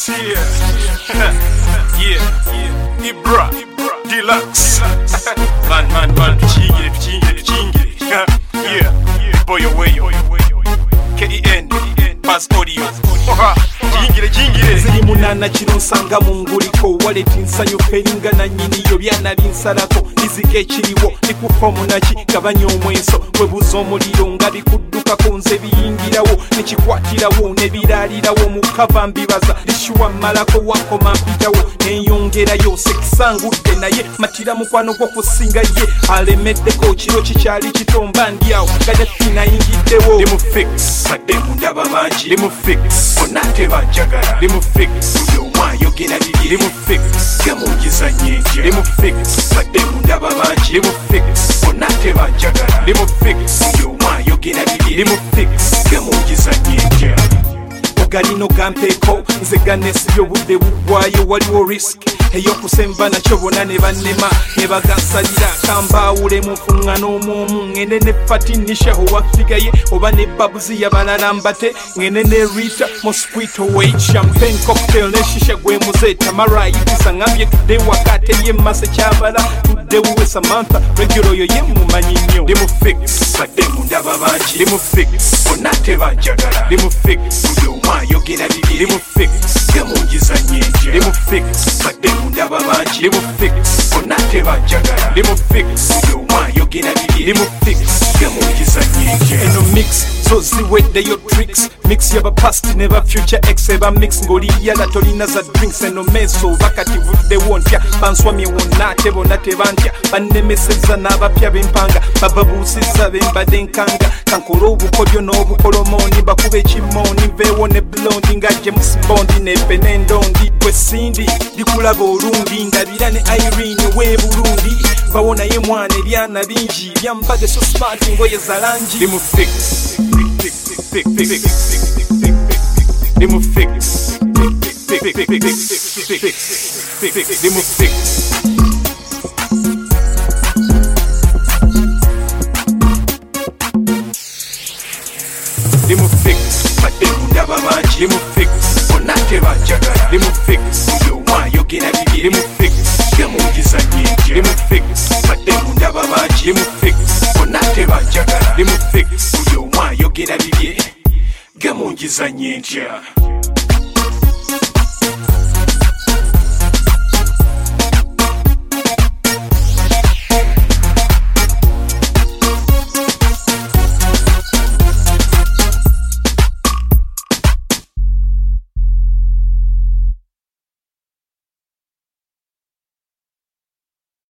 Deluxe here. Yeah. Ibra. Deluxe. Man. Chingere. Yeah. Boy away. KEN. Pass audio. Jingire. Ziri munana kino nsanga mu nguliko waleti nsanyu feringa na nyini yo byana binsalako izike kiriwo likufa munaki gabanya omweso webuzo omuliro nga bikuddukako nze biyingirawo nekikwatirawo nebiralirawo mukava mbibaza lishuwa malako wakoma mpitawo neyongerayo sekisangudde naye matira mukwano gwokusinga ye alemeddeko kiro kikyali kitomba ndyawo gajatinayingiddewo limufix badde mundaba bangi limufix onate banjagala limufix omwayogera bibye limufix gemungiza nyenje limufix badde mundaba bangi limufix onate banjagala limufix omwayogera bibye limufix gemungiza nyenje ogalino gampeko nze ganesibye obudde bugwayo waliwo risk eyokusemba nakyo bona ne bannema ne bagansalira kambawule mu nfuŋŋano omwomu ngende ne patinisha owafigaye oba ne babuzi yabalala mbate ngende ne rita mosquito wait champagne cocktail ne shisha gwe muze tamara yitisa ngambye tudde wakate ye mase kyabala tudde wuwe Samantha regulo yo ye mumanyi nnyo limufix badde mundaba bangi limufix onate banjagala limufix omwayogera bibye limufix gemungiza nyenje limufix badde mundaba bangi limufix onate banjagala limufix omwayogera bibye limufix gemungiza nyenje eno mix zo ziweddeyo tricks mix yaba past neba future ex eba mix ng'oliyala tolina za drinks eno meso bakati vuddewo ntya banswamye wonna ate bonna tebantya bannemeseza n'abapya b'empanga bababuusiza bembadde nkanga kankola obukodyo n'obukolomooni bakuba ekimooni nveewo ne blondi nga James Bond nepe n'endondi gwe sindi likulaba olundi ndabira ne Irene we Burundi bawona ye mwana ebyana bingi byampadde so smart ngoye za langi limufix limufix limufix limufix badde mundaba bangi limufix onate banjagala limufix omwayogera bibye limufix gemungiza nyenje limufix badde mundaba bangi limufix onate banjagala limufix omwayogera bibye gemungiza nyenje